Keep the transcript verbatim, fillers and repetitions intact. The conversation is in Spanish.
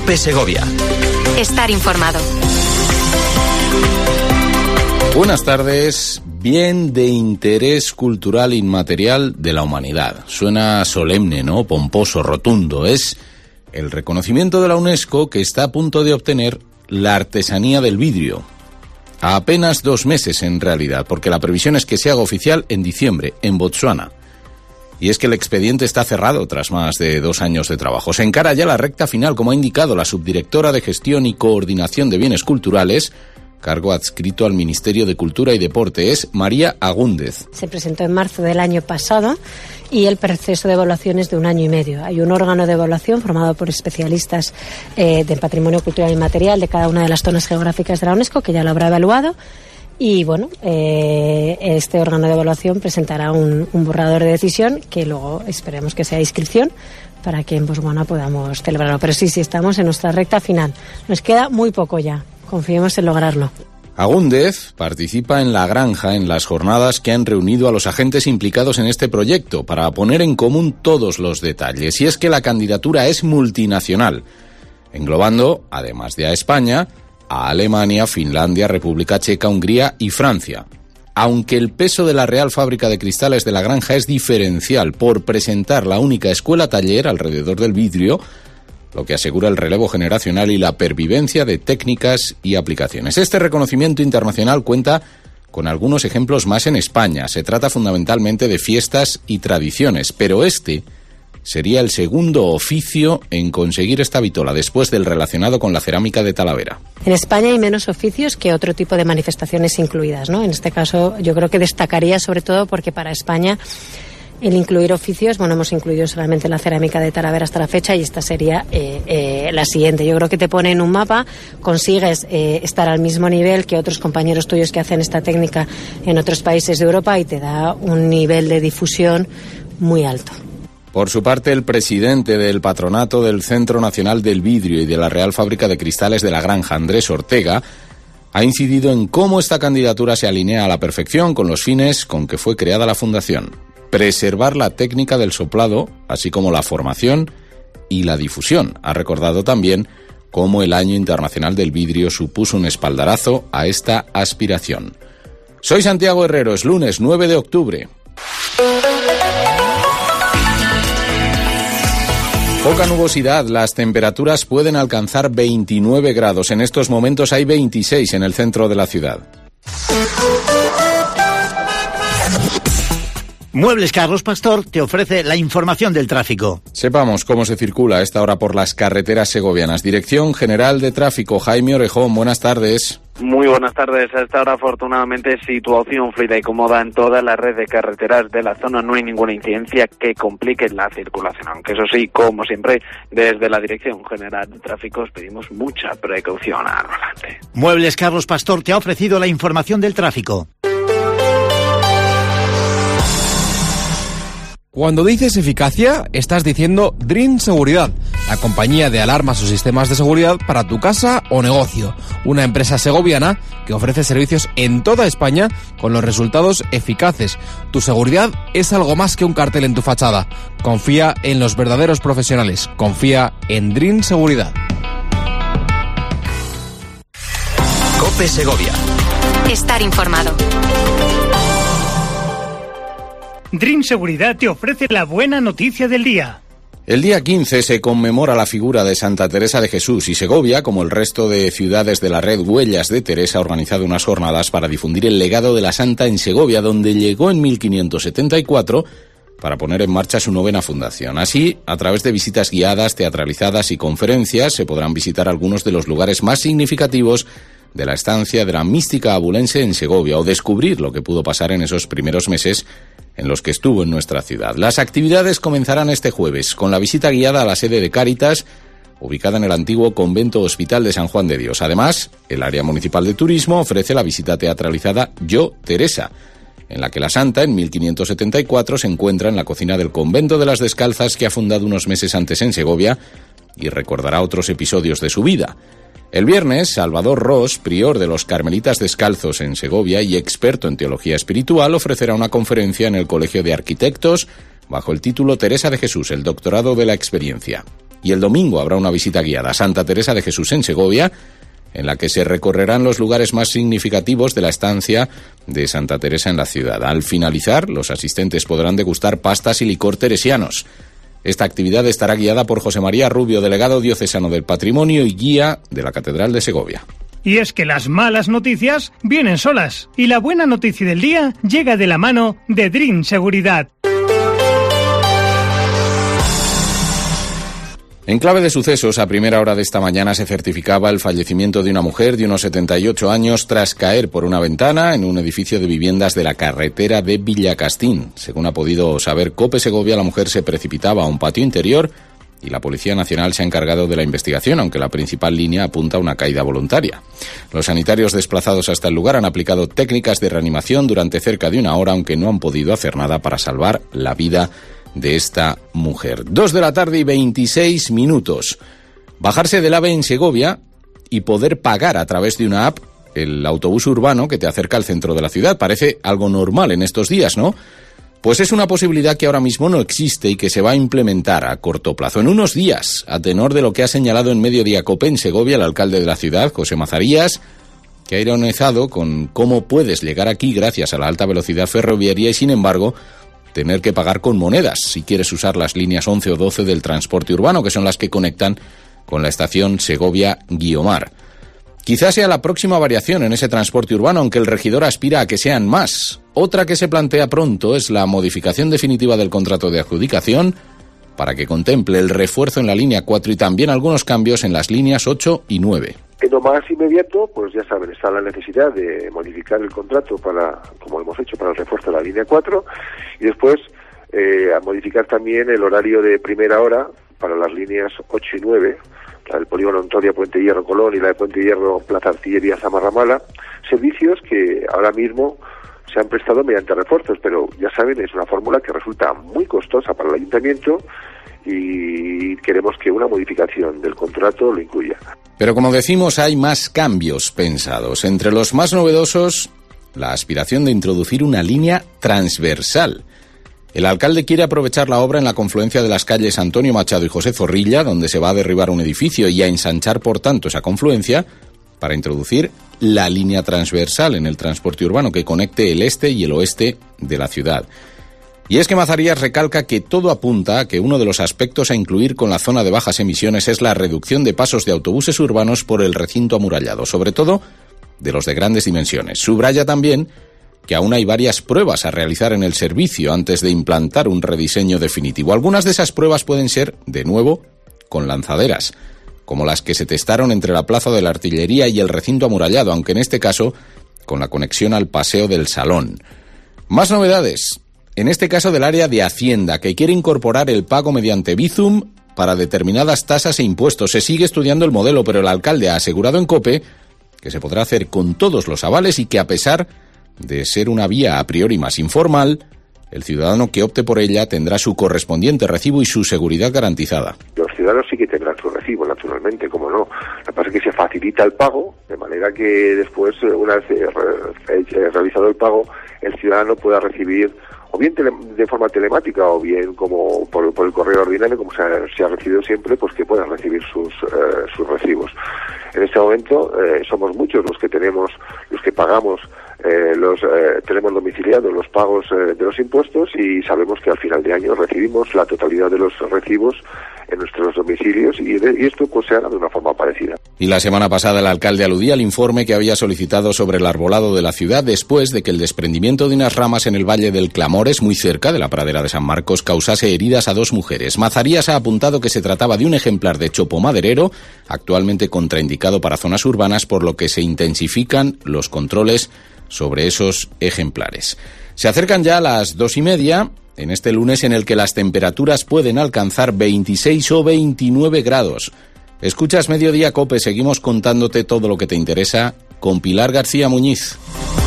COPE Segovia. Estar informado. Buenas tardes. Bien de interés cultural inmaterial de la humanidad. Suena solemne, ¿no? Pomposo, rotundo. Es el reconocimiento de la UNESCO que está a punto de obtener la artesanía del vidrio. A apenas dos meses en realidad, porque la previsión es que se haga oficial en diciembre, en Botsuana. Y es que el expediente está cerrado tras más de dos años de trabajo. Se encara ya la recta final, como ha indicado la subdirectora de Gestión y Coordinación de Bienes Culturales, cargo adscrito al Ministerio de Cultura y Deporte, es María Agúndez. Se presentó en marzo del año pasado y el proceso de evaluación es de un año y medio. Hay un órgano de evaluación formado por especialistas eh, del patrimonio cultural inmaterial de cada una de las zonas geográficas de la UNESCO, que ya lo habrá evaluado. Y bueno, eh, este órgano de evaluación presentará un, un borrador de decisión que luego esperemos que sea inscripción para que en Botswana podamos celebrarlo. Pero sí, sí, estamos en nuestra recta final. Nos queda muy poco ya. Confiemos en lograrlo. Agúndez participa en La Granja en las jornadas que han reunido a los agentes implicados en este proyecto para poner en común todos los detalles. Y es que la candidatura es multinacional, englobando, además de a España, a Alemania, Finlandia, República Checa, Hungría y Francia. Aunque el peso de la Real Fábrica de Cristales de La Granja es diferencial por presentar la única escuela-taller alrededor del vidrio, lo que asegura el relevo generacional y la pervivencia de técnicas y aplicaciones. Este reconocimiento internacional cuenta con algunos ejemplos más en España. Se trata fundamentalmente de fiestas y tradiciones, pero este sería el segundo oficio en conseguir esta vitola, después del relacionado con la cerámica de Talavera. En España hay menos oficios que otro tipo de manifestaciones incluidas, ¿no? En este caso yo creo que destacaría sobre todo porque para España el incluir oficios, bueno, hemos incluido solamente la cerámica de Talavera hasta la fecha y esta sería eh, eh, la siguiente. Yo creo que te pone en un mapa, consigues eh, estar al mismo nivel que otros compañeros tuyos que hacen esta técnica en otros países de Europa y te da un nivel de difusión muy alto. Por su parte, el presidente del patronato del Centro Nacional del Vidrio y de la Real Fábrica de Cristales de La Granja, Andrés Ortega, ha incidido en cómo esta candidatura se alinea a la perfección con los fines con que fue creada la fundación: preservar la técnica del soplado, así como la formación y la difusión. Ha recordado también cómo el Año Internacional del Vidrio supuso un espaldarazo a esta aspiración. Soy Santiago Herrero, es lunes nueve de octubre. Poca nubosidad, las temperaturas pueden alcanzar veintinueve grados. En estos momentos hay veintiséis en el centro de la ciudad. Muebles Carlos Pastor te ofrece la información del tráfico. Sepamos cómo se circula a esta hora por las carreteras segovianas. Dirección General de Tráfico, Jaime Orejón, buenas tardes. Muy buenas tardes. A esta hora, afortunadamente, situación fluida y cómoda en toda la red de carreteras de la zona. No hay ninguna incidencia que complique la circulación. Aunque eso sí, como siempre, desde la Dirección General de Tráfico os pedimos mucha precaución al volante. Muebles Carlos Pastor te ha ofrecido la información del tráfico. Cuando dices eficacia, estás diciendo Dream Seguridad, la compañía de alarmas o sistemas de seguridad para tu casa o negocio. Una empresa segoviana que ofrece servicios en toda España con los resultados eficaces. Tu seguridad es algo más que un cartel en tu fachada. Confía en los verdaderos profesionales. Confía en Dream Seguridad. COPE Segovia. Estar informado. Dream Seguridad te ofrece la buena noticia del día. El día quince se conmemora la figura de Santa Teresa de Jesús y Segovia, como el resto de ciudades de la red Huellas de Teresa, ha organizado unas jornadas para difundir el legado de la santa en Segovia, donde llegó en mil quinientos setenta y cuatro para poner en marcha su novena fundación. Así, a través de visitas guiadas, teatralizadas y conferencias, se podrán visitar algunos de los lugares más significativos de la estancia de la mística abulense en Segovia o descubrir lo que pudo pasar en esos primeros meses en los que estuvo en nuestra ciudad. Las actividades comenzarán este jueves con la visita guiada a la sede de Cáritas, ubicada en el antiguo Convento Hospital de San Juan de Dios. Además, el área municipal de turismo ofrece la visita teatralizada Yo, Teresa, en la que la santa, en mil quinientos setenta y cuatro, se encuentra en la cocina del Convento de las Descalzas, que ha fundado unos meses antes en Segovia, y recordará otros episodios de su vida. El viernes, Salvador Ros, prior de los Carmelitas Descalzos en Segovia y experto en teología espiritual, ofrecerá una conferencia en el Colegio de Arquitectos bajo el título Teresa de Jesús, el doctorado de la experiencia. Y el domingo habrá una visita guiada a Santa Teresa de Jesús en Segovia, en la que se recorrerán los lugares más significativos de la estancia de Santa Teresa en la ciudad. Al finalizar, los asistentes podrán degustar pastas y licor teresianos. Esta actividad estará guiada por José María Rubio, delegado diocesano del Patrimonio y guía de la Catedral de Segovia. Y es que las malas noticias vienen solas y la buena noticia del día llega de la mano de Dream Seguridad. En clave de sucesos, a primera hora de esta mañana se certificaba el fallecimiento de una mujer de unos setenta y ocho años tras caer por una ventana en un edificio de viviendas de la carretera de Villacastín. Según ha podido saber COPE Segovia, la mujer se precipitaba a un patio interior y la Policía Nacional se ha encargado de la investigación, aunque la principal línea apunta a una caída voluntaria. Los sanitarios desplazados hasta el lugar han aplicado técnicas de reanimación durante cerca de una hora, aunque no han podido hacer nada para salvar la vida de esta mujer. Dos de la tarde y veintiséis minutos. Bajarse del AVE en Segovia y poder pagar a través de una app el autobús urbano que te acerca al centro de la ciudad. Parece algo normal en estos días, ¿no? Pues es una posibilidad que ahora mismo no existe y que se va a implementar a corto plazo. En unos días, a tenor de lo que ha señalado en Mediodía COPE en Segovia el alcalde de la ciudad, José Mazarías, que ha ironizado con cómo puedes llegar aquí gracias a la alta velocidad ferroviaria y, sin embargo, tener que pagar con monedas si quieres usar las líneas once o doce del transporte urbano, que son las que conectan con la estación Segovia-Guiomar. Quizás sea la próxima variación en ese transporte urbano, aunque el regidor aspira a que sean más. Otra que se plantea pronto es la modificación definitiva del contrato de adjudicación para que contemple el refuerzo en la línea cuatro y también algunos cambios en las líneas ocho y nueve. En lo más inmediato, pues ya saben, está la necesidad de modificar el contrato para, como hemos hecho, para el refuerzo de la línea cuatro y después eh, a modificar también el horario de primera hora para las líneas ocho y nueve, la del polígono Antonia, Puente Hierro, Colón y la de Puente Hierro, Plaza Artillería, Zamarramala, servicios que ahora mismo se han prestado mediante refuerzos, pero ya saben, es una fórmula que resulta muy costosa para el ayuntamiento y queremos que una modificación del contrato lo incluya. Pero como decimos, hay más cambios pensados. Entre los más novedosos, la aspiración de introducir una línea transversal. El alcalde quiere aprovechar la obra en la confluencia de las calles Antonio Machado y José Zorrilla, donde se va a derribar un edificio y a ensanchar, por tanto, esa confluencia, para introducir la línea transversal en el transporte urbano que conecte el este y el oeste de la ciudad. Y es que Mazarías recalca que todo apunta a que uno de los aspectos a incluir con la zona de bajas emisiones es la reducción de pasos de autobuses urbanos por el recinto amurallado, sobre todo de los de grandes dimensiones. Subraya también que aún hay varias pruebas a realizar en el servicio antes de implantar un rediseño definitivo. Algunas de esas pruebas pueden ser, de nuevo, con lanzaderas, como las que se testaron entre la Plaza de la Artillería y el recinto amurallado, aunque en este caso con la conexión al Paseo del Salón. Más novedades, en este caso del área de Hacienda, que quiere incorporar el pago mediante Bizum para determinadas tasas e impuestos. Se sigue estudiando el modelo, pero el alcalde ha asegurado en COPE que se podrá hacer con todos los avales y que, a pesar de ser una vía a priori más informal, el ciudadano que opte por ella tendrá su correspondiente recibo y su seguridad garantizada. Los ciudadanos sí que tendrán su recibo, naturalmente, como no. Lo que pasa es que se facilita el pago, de manera que después, una vez realizado el pago, el ciudadano pueda recibir o bien tele, de forma telemática o bien como por, por el correo ordinario, como se ha, se ha recibido siempre, pues que puedan recibir sus eh, sus recibos. En este momento eh, somos muchos los que tenemos, los que pagamos, eh, los eh, tenemos domiciliados los pagos eh, de los impuestos y sabemos que al final de año recibimos la totalidad de los recibos en nuestros domicilios y, de, y esto pues se haga de una forma parecida. Y la semana pasada el alcalde aludía al informe que había solicitado sobre el arbolado de la ciudad después de que el desprendimiento de unas ramas en el Valle del Clamores, muy cerca de la pradera de San Marcos, causase heridas a dos mujeres. Mazarías ha apuntado que se trataba de un ejemplar de chopo maderero, actualmente contraindicado para zonas urbanas, por lo que se intensifican los controles sobre esos ejemplares. Se acercan ya a las dos y media, en este lunes en el que las temperaturas pueden alcanzar veintiséis o veintinueve grados. Escuchas Mediodía COPE, seguimos contándote todo lo que te interesa con Pilar García Muñiz.